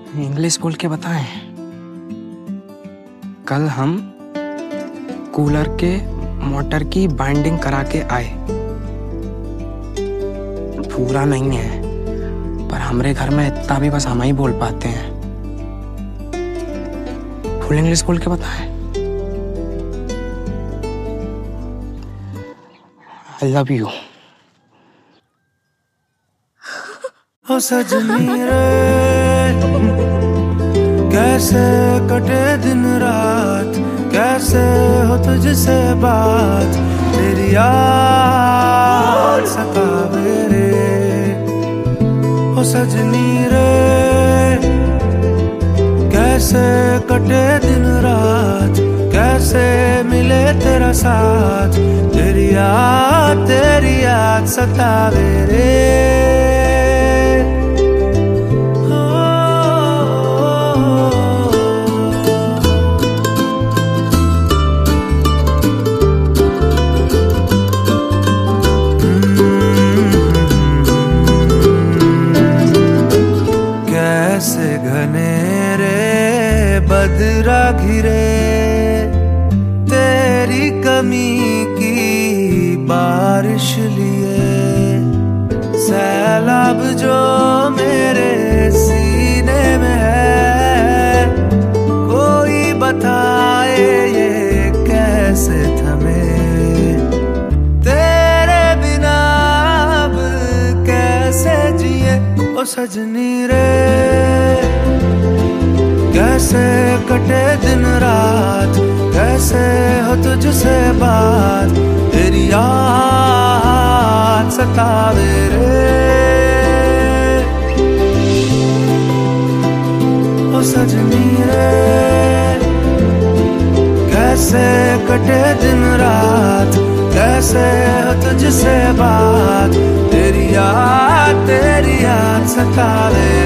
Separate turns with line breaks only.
English बोल के बताएं। कल हम कूलर के मोटर की बाइंडिंग करा के आए। पूरा नहीं है, पर हमारे घर में इतना भी बस हम ही बोल पाते हैं। फुल इंग्लिश बोल के बताएं। I love you.
ओ सजनी रे, कैसे कटे दिन रात, कैसे हो तुझसे बात, तेरी याद सतावे रे। ओ सजनी रे, कैसे कटे दिन रात, कैसे मिले तेरा साथ, तेरी याद सतावे रे। कैसे घनेरे बदरा घिरे, तेरी कमी की बारिश लिए, सैलाब जो मेरे सीने में है, कोई बताए ये कैसे थमे, तेरे बिना अब कैसे जिए। ओ सजनी रे, कैसे कटे दिन रात, कैसे हो तुझसे बात, तेरी याद सतावे रे। ओ सजनी रे, कैसे कटे दिन रात, कैसे हो तुझसे बात, तेरी याद सतावे